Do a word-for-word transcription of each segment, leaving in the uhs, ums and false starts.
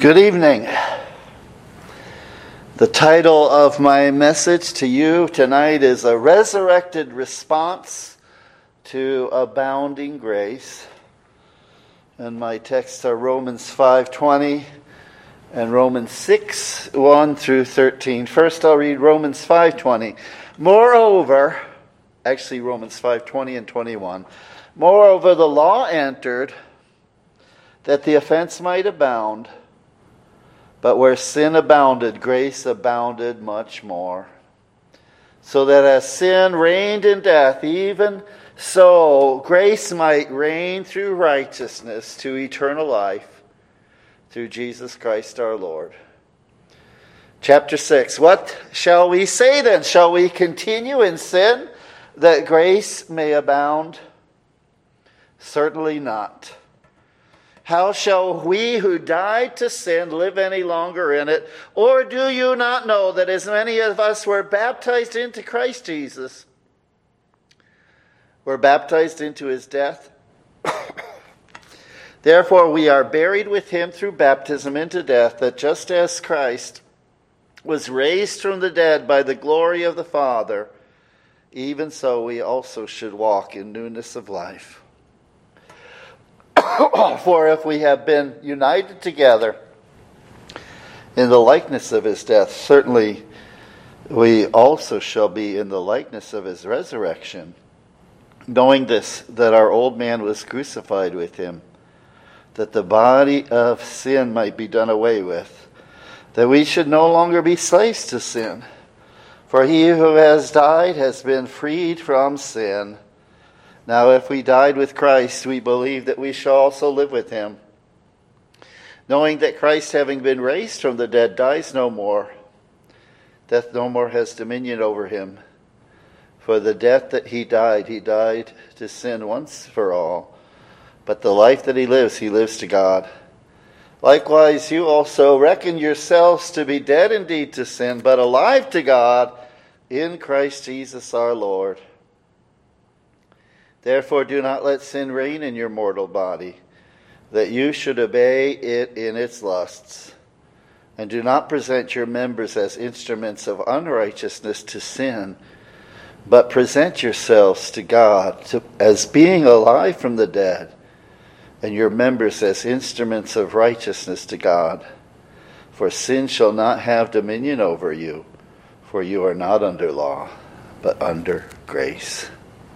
Good evening. The title of my message to you tonight is A Resurrected Response to Abounding Grace. And my texts are Romans five twenty and Romans six one through thirteen. First I'll read Romans five twenty. Moreover, actually Romans five twenty and twenty-one. Moreover, the law entered that the offense might abound. But where sin abounded, grace abounded much more. So that as sin reigned in death, even so grace might reign through righteousness to eternal life through Jesus Christ our Lord. Chapter six. What shall we say then? Shall we continue in sin that grace may abound? Certainly not. How shall we who died to sin live any longer in it? Or do you not know that as many of us were baptized into Christ Jesus, were baptized into his death? Therefore we are buried with him through baptism into death, that just as Christ was raised from the dead by the glory of the Father, even so we also should walk in newness of life. For if we have been united together in the likeness of his death, certainly we also shall be in the likeness of his resurrection, knowing this, that our old man was crucified with him, that the body of sin might be done away with, that we should no longer be slaves to sin. For he who has died has been freed from sin. Now if we died with Christ, we believe that we shall also live with him, knowing that Christ, having been raised from the dead, dies no more. Death no more has dominion over him. For the death that he died, he died to sin once for all. But the life that he lives, he lives to God. Likewise, you also reckon yourselves to be dead indeed to sin, but alive to God in Christ Jesus our Lord. Therefore do not let sin reign in your mortal body, that you should obey it in its lusts. And do not present your members as instruments of unrighteousness to sin, but present yourselves to God to, as being alive from the dead, and your members as instruments of righteousness to God. For sin shall not have dominion over you, for you are not under law, but under grace.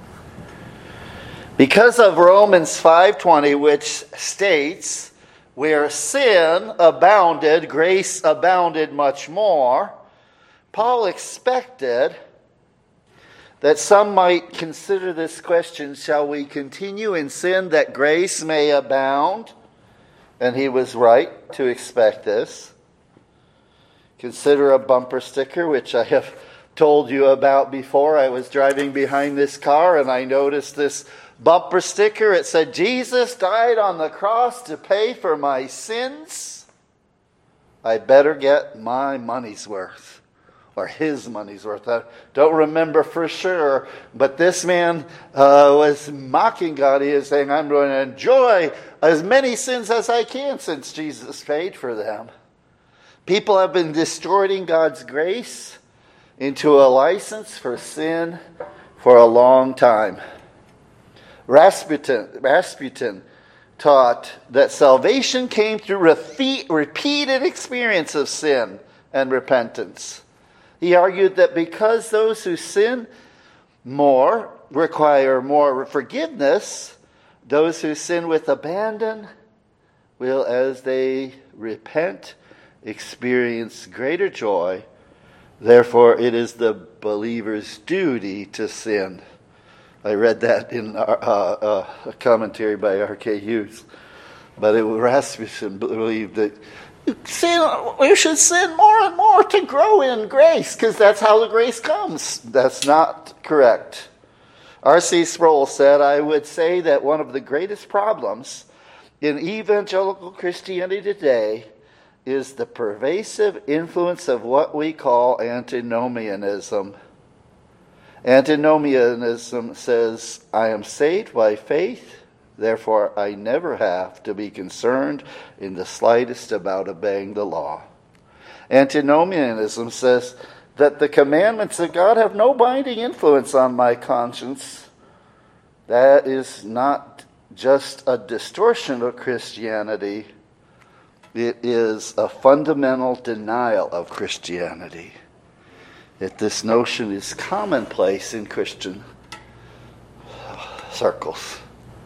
Because of Romans five twenty, which states, where sin abounded, grace abounded much more, Paul expected that some might consider this question, shall we continue in sin that grace may abound? And he was right to expect this. Consider a bumper sticker, which I have told you about before. I was driving behind this car and I noticed this bumper sticker. It said, Jesus died on the cross to pay for my sins. I better get my money's worth, or his money's worth. I don't remember for sure, but this man uh, was mocking God. He is saying, I'm going to enjoy as many sins as I can since Jesus paid for them. People have been distorting God's grace into a license for sin for a long time. Rasputin, Rasputin taught that salvation came through repeat, repeated experience of sin and repentance. He argued that because those who sin more require more forgiveness, those who sin with abandon will, as they repent, experience greater joy. Therefore, it is the believer's duty to sin. I read that in uh, uh, a commentary by R K Hughes. But it, Rasmussen believed that sin, we should sin more and more to grow in grace, because that's how the grace comes. That's not correct. R C Sproul said, I would say that one of the greatest problems in evangelical Christianity today is the pervasive influence of what we call antinomianism. Antinomianism says, I am saved by faith Therefore, I never have to be concerned in the slightest about obeying the law. Antinomianism says that the commandments of God have no binding influence on my conscience. That is not just a distortion of Christianity. It is a fundamental denial of Christianity. That this notion is commonplace in Christian circles.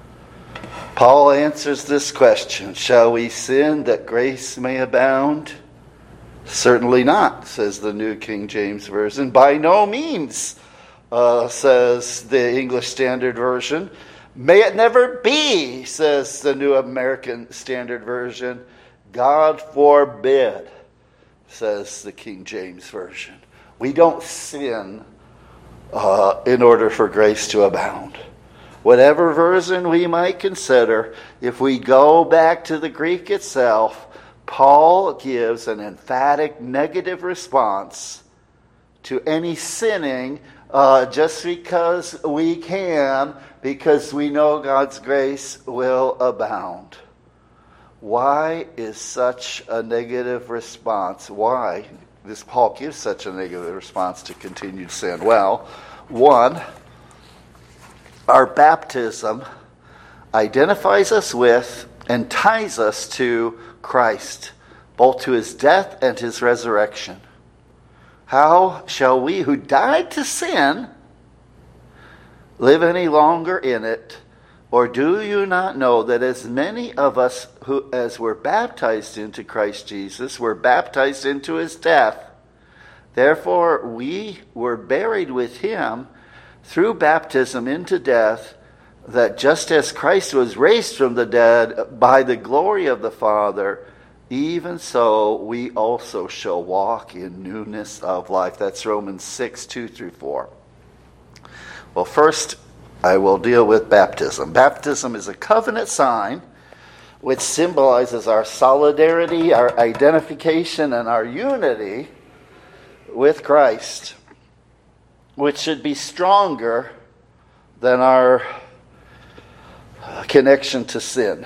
Paul answers this question, shall we sin that grace may abound? Certainly not, says the New King James Version. By no means, uh, says the English Standard Version. May it never be, says the New American Standard Version. God forbid, says the King James Version. We don't sin uh, in order for grace to abound. Whatever version we might consider, if we go back to the Greek itself, Paul gives an emphatic negative response to any sinning uh, just because we can, because we know God's grace will abound. Why is such a negative response? Why does Paul give such a negative response to continued sin? Well, one, our baptism identifies us with and ties us to Christ, both to his death and his resurrection. How shall we who died to sin live any longer in it? Or do you not know that as many of us who as were baptized into Christ Jesus were baptized into his death? Therefore we were buried with him through baptism into death, that just as Christ was raised from the dead by the glory of the Father, even so we also shall walk in newness of life. That's Romans six, two through four. Well, first, I will deal with baptism. Baptism is a covenant sign which symbolizes our solidarity, our identification, and our unity with Christ, which should be stronger than our connection to sin.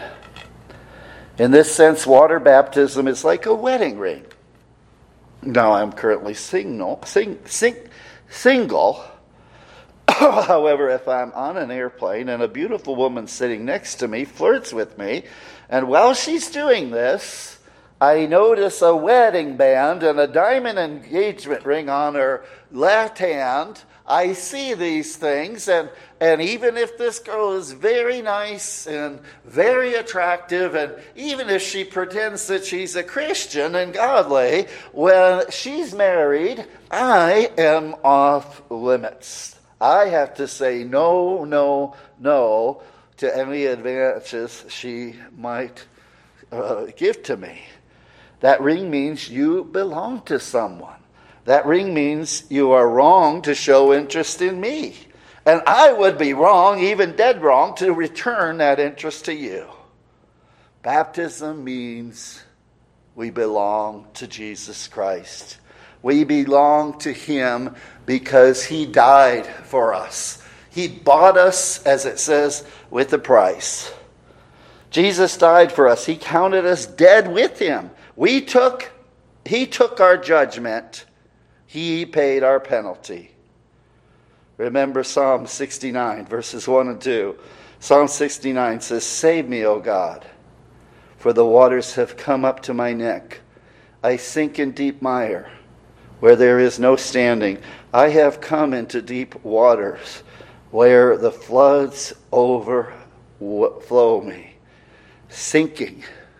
In this sense, water baptism is like a wedding ring. Now, I'm currently single, sing, sing, single. However, if I'm on an airplane and a beautiful woman sitting next to me flirts with me, and while she's doing this, I notice a wedding band and a diamond engagement ring on her left hand. I see these things, and, and even if this girl is very nice and very attractive, and even if she pretends that she's a Christian and godly, when she's married, I am off limits. I have to say no, no, no to any advances she might uh, give to me. That ring means you belong to someone. That ring means you are wrong to show interest in me. And I would be wrong, even dead wrong, to return that interest to you. Baptism means we belong to Jesus Christ. We belong to him because he died for us. He bought us, as it says, with a price. Jesus died for us. He counted us dead with him. We took, he took our judgment. He paid our penalty. Remember Psalm sixty-nine, verses one and two. Psalm sixty-nine says, save me, O God, for the waters have come up to my neck. I sink in deep mire, where there is no standing. I have come into deep waters, where the floods overflow me. Sinking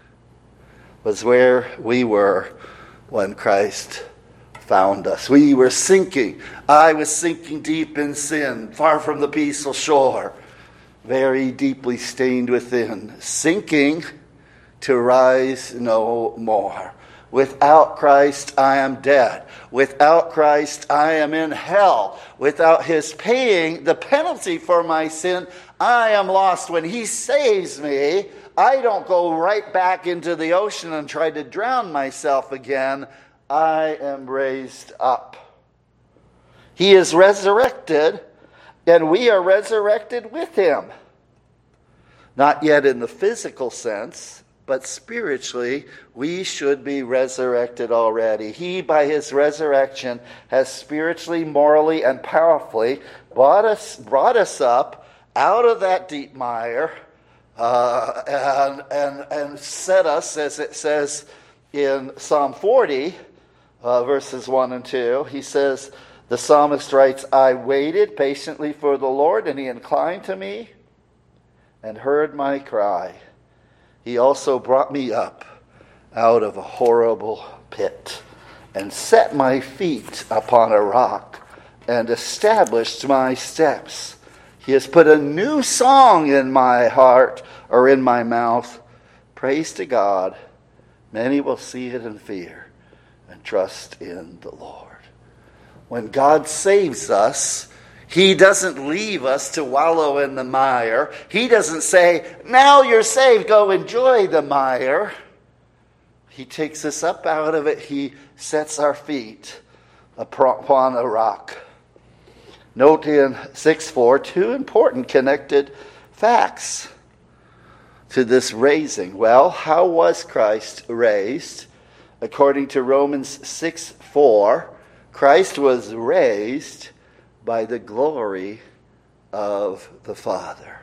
was where we were when Christ found us. We were sinking. I was sinking deep in sin, far from the peaceful shore, very deeply stained within, sinking to rise no more. Without Christ, I am dead. Without Christ, I am in hell. Without his paying the penalty for my sin, I am lost. When he saves me, I don't go right back into the ocean and try to drown myself again. I am raised up. He is resurrected, and we are resurrected with him. Not yet in the physical sense, but spiritually, we should be resurrected already. He, by his resurrection, has spiritually, morally, and powerfully brought us, brought us up out of that deep mire uh, and, and, and set us, as it says in Psalm forty, uh, verses one and two. He says, the psalmist writes, I waited patiently for the Lord, and he inclined to me and heard my cry. He also brought me up out of a horrible pit and set my feet upon a rock and established my steps. He has put a new song in my heart or in my mouth. Praise to God. Many will see it and fear and trust in the Lord. When God saves us, he doesn't leave us to wallow in the mire. He doesn't say, now you're saved, go enjoy the mire. He takes us up out of it. He sets our feet upon a rock. Note in six four two important connected facts to this raising. Well, how was Christ raised? According to Romans six four, Christ was raised by the glory of the Father.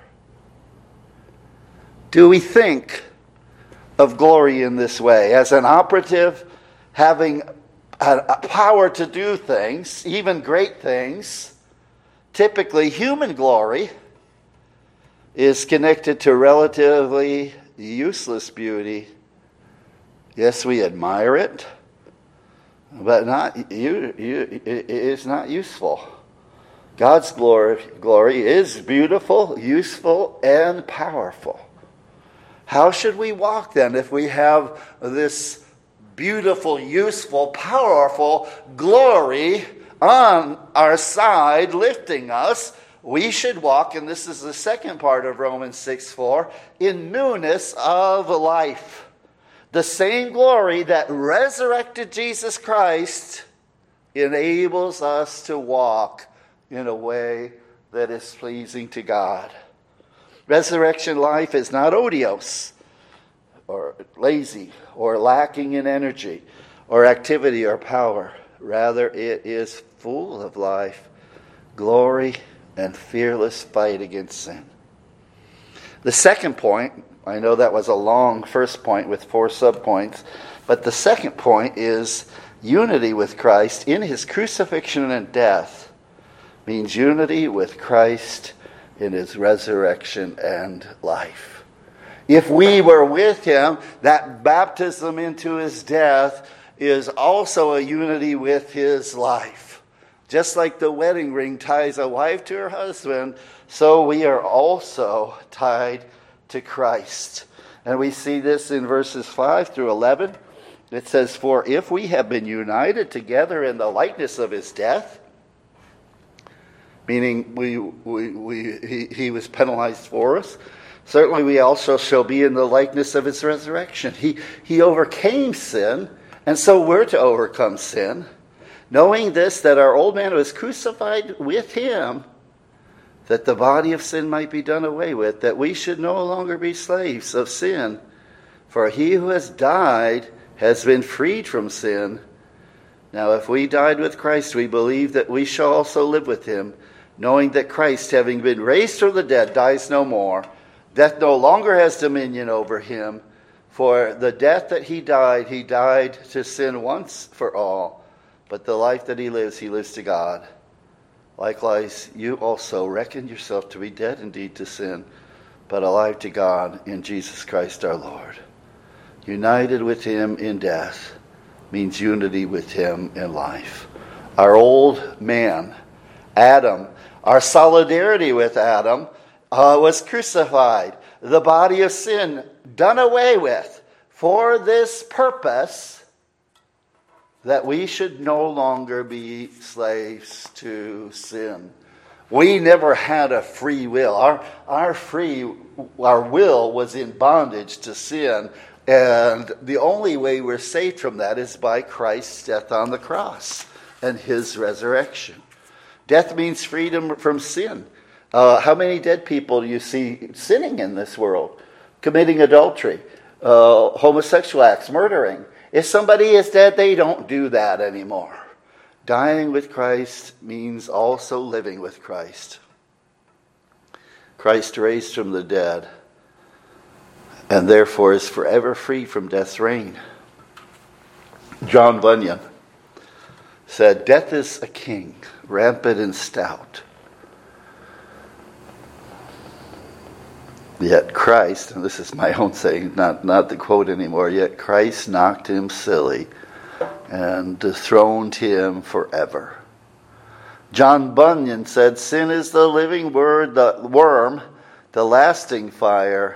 Do we think of glory in this way? As an operative having a, a power to do things, even great things, typically human glory is connected to relatively useless beauty. Yes, we admire it, but not you, you, it is not useful. God's glory, glory is beautiful, useful, and powerful. How should we walk then if we have this beautiful, useful, powerful glory on our side lifting us? We should walk, and this is the second part of Romans six four, in newness of life. The same glory that resurrected Jesus Christ enables us to walk in a way that is pleasing to God. Resurrection life is not odious or lazy or lacking in energy or activity or power. Rather, it is full of life, glory, and fearless fight against sin. The second point, I know that was a long first point with four subpoints, but the second point is unity with Christ in his crucifixion and death means unity with Christ in his resurrection and life. If we were with him, that baptism into his death is also a unity with his life. Just like the wedding ring ties a wife to her husband, so we are also tied to Christ. And we see this in verses five through eleven. It says, for if we have been united together in the likeness of his death, meaning we, we, we, he, he was penalized for us, certainly we also shall be in the likeness of his resurrection. He, he overcame sin, and so we're to overcome sin. Knowing this, that our old man was crucified with him, that the body of sin might be done away with, that we should no longer be slaves of sin. For he who has died has been freed from sin. Now if we died with Christ, we believe that we shall also live with him, knowing that Christ, having been raised from the dead, dies no more. Death no longer has dominion over him. For the death that he died, he died to sin once for all. But the life that he lives, he lives to God. Likewise, you also reckon yourself to be dead indeed to sin, but alive to God in Jesus Christ our Lord. United with him in death means unity with him in life. Our old man, Adam, our solidarity with Adam uh, was crucified. The body of sin done away with for this purpose, that we should no longer be slaves to sin. We never had a free will. Our, our free, our will was in bondage to sin. And the only way we're saved from that is by Christ's death on the cross and his resurrection. Death means freedom from sin. Uh, how many dead people do you see sinning in this world? Committing adultery, uh, homosexual acts, murdering. If somebody is dead, they don't do that anymore. Dying with Christ means also living with Christ. Christ raised from the dead, and therefore is forever free from death's reign. John Bunyan said, "Death is a king, rampant and stout. Yet Christ," and this is my own saying, not, not the quote anymore, "yet Christ knocked him silly and dethroned him forever." John Bunyan said, "Sin is the living word, the worm, the lasting fire.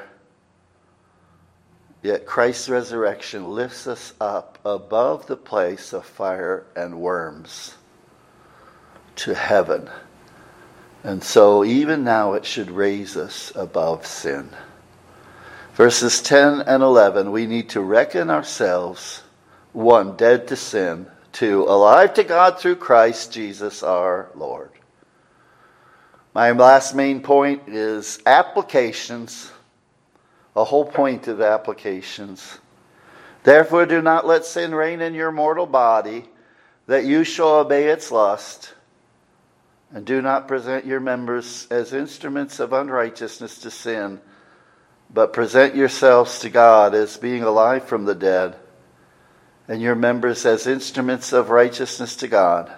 Yet Christ's resurrection lifts us up above the place of fire and worms to heaven. And so even now it should raise us above sin." Verses ten and eleven, we need to reckon ourselves, one, dead to sin, two, alive to God through Christ Jesus our Lord. My last main point is applications. A whole point of applications. "Therefore do not let sin reign in your mortal body, that you shall obey its lust. And do not present your members as instruments of unrighteousness to sin, but present yourselves to God as being alive from the dead, and your members as instruments of righteousness to God."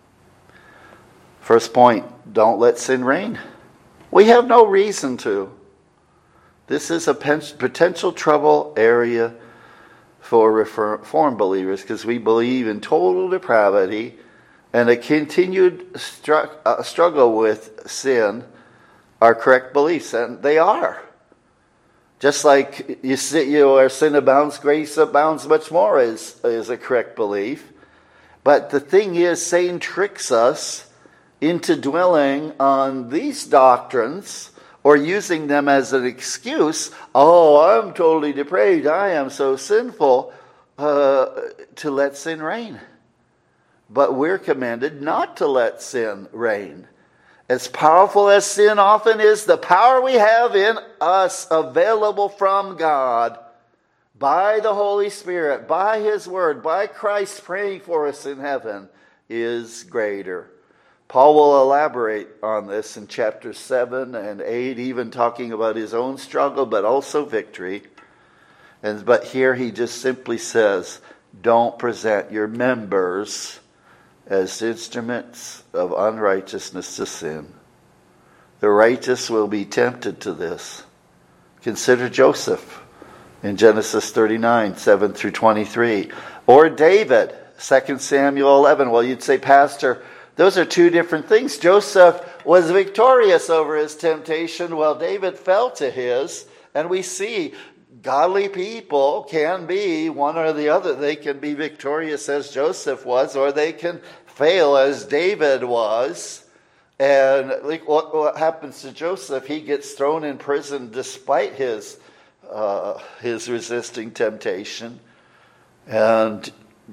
First point, don't let sin reign. We have no reason to. This is a potential trouble area for Reformed believers because we believe in total depravity and a continued stru- uh, struggle with sin are correct beliefs, and they are. Just like you, sit, you know, where sin abounds, grace abounds much more is, is a correct belief. But the thing is, Satan tricks us into dwelling on these doctrines or using them as an excuse. "Oh, I'm totally depraved. I am so sinful," uh, to let sin reign. But we're commanded not to let sin reign. As powerful as sin often is, the power we have in us available from God by the Holy Spirit, by His Word, by Christ praying for us in heaven is greater. Paul will elaborate on this in chapters seven and eight, even talking about his own struggle, but also victory. And but here he just simply says, don't present your members as instruments of unrighteousness to sin. The righteous will be tempted to this. Consider Joseph in Genesis thirty-nine, seven through twenty-three. Or David, Second Samuel eleven. Well, you'd say, Pastor, those are two different things. Joseph was victorious over his temptation while David fell to his. And we see godly people can be one or the other. They can be victorious as Joseph was, or they can fail as David was. And like what, what happens to Joseph? He gets thrown in prison despite his uh, his resisting temptation. And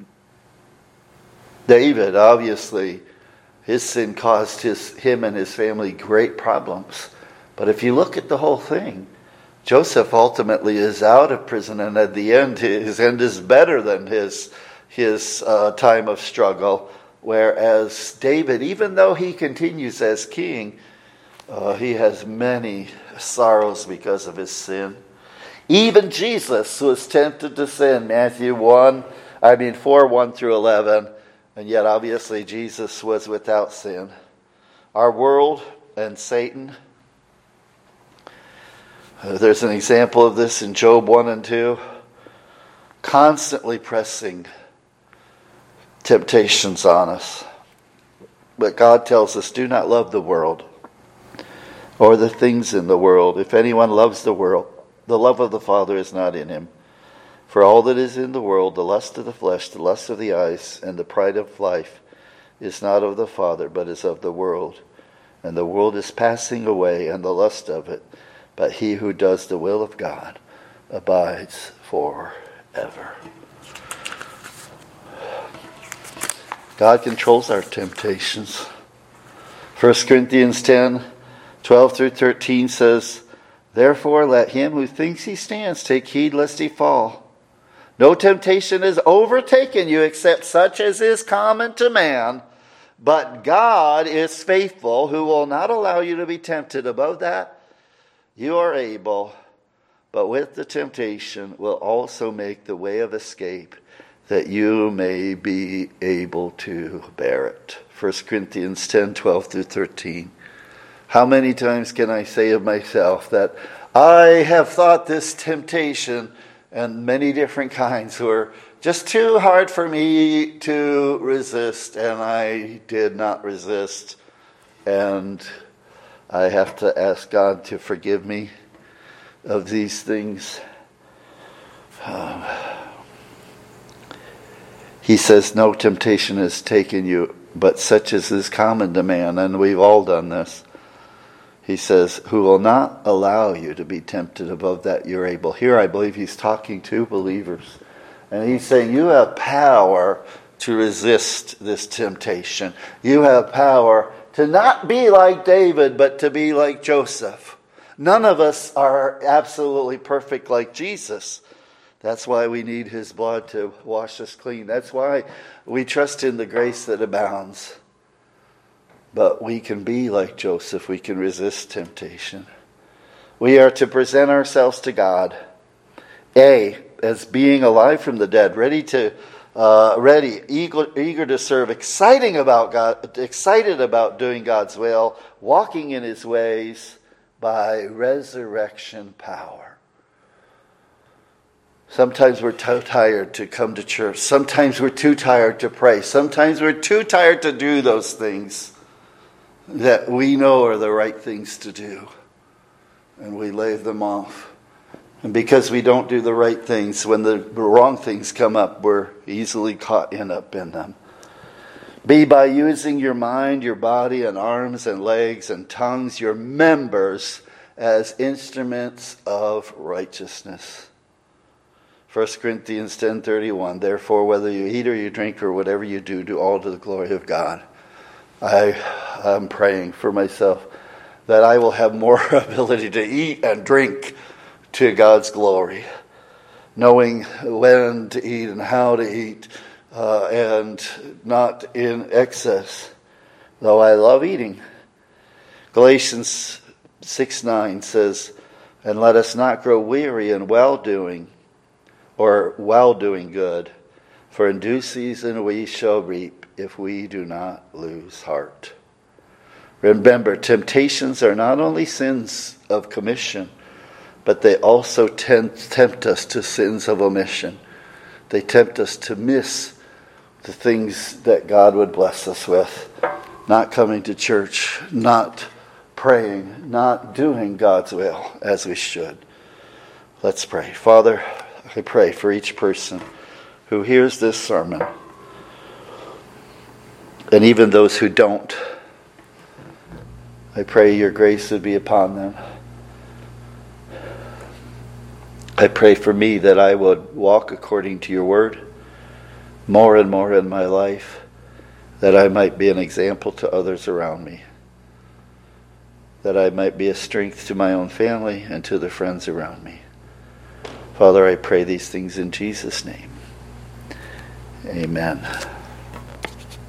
David, obviously, his sin caused his him and his family great problems. But if you look at the whole thing, Joseph ultimately is out of prison, and at the end, his end is better than his his uh, time of struggle. Whereas David, even though he continues as king, uh, he has many sorrows because of his sin. Even Jesus was tempted to sin. Matthew one, I mean four, one through eleven, and yet obviously Jesus was without sin. Our world and Satan. Uh, there's an example of this in Job one and two. Constantly pressing temptations on us. But God tells us, do not love the world or the things in the world. If anyone loves the world, the love of the Father is not in him. For all that is in the world, the lust of the flesh, the lust of the eyes, and the pride of life, is not of the Father, but is of the world. And the world is passing away, and the lust of it. But he who does the will of God abides forever. God controls our temptations. First Corinthians ten, twelve through thirteen says, therefore let him who thinks he stands take heed lest he fall. No temptation has overtaken you except such as is common to man. But God is faithful, who will not allow you to be tempted above that you are able, but with the temptation will also make the way of escape, that you may be able to bear it. First Corinthians ten, twelve through thirteen. How many times can I say of myself that I have thought this temptation and many different kinds were just too hard for me to resist, and I did not resist. And I have to ask God to forgive me of these things. Um, he says, no temptation has taken you, but such as is common to man, and we've all done this. He says, who will not allow you to be tempted above that you're able. Here I believe he's talking to believers. And he's saying, you have power to resist this temptation. You have power to not be like David, but to be like Joseph. None of us are absolutely perfect like Jesus. That's why we need his blood to wash us clean. That's why we trust in the grace that abounds. But we can be like Joseph. We can resist temptation. We are to present ourselves to God, A, as being alive from the dead, ready to, uh, ready, eager, eager to serve, exciting about God, excited about doing God's will, walking in his ways by resurrection power. Sometimes we're too tired to come to church. Sometimes we're too tired to pray. Sometimes we're too tired to do those things that we know are the right things to do. And we leave them off. And because we don't do the right things, when the wrong things come up, we're easily caught in up in them. Be by using your mind, your body, and arms and legs and tongues, your members, as instruments of righteousness. First Corinthians ten thirty-one. Therefore, whether you eat or you drink or whatever you do, do all to the glory of God. I am praying for myself that I will have more ability to eat and drink to God's glory, knowing when to eat and how to eat, uh, and not in excess, though I love eating. Galatians six nine says, and let us not grow weary in well-doing, or while doing good, for in due season we shall reap if we do not lose heart. Remember, temptations are not only sins of commission, but they also tempt, tempt us to sins of omission. They tempt us to miss the things that God would bless us with. Not coming to church, not praying, not doing God's will as we should. Let's pray. Father, I pray for each person who hears this sermon, and even those who don't. I pray your grace would be upon them. I pray for me that I would walk according to your word more and more in my life, that I might be an example to others around me, that I might be a strength to my own family and to the friends around me. Father, I pray these things in Jesus' name. Amen.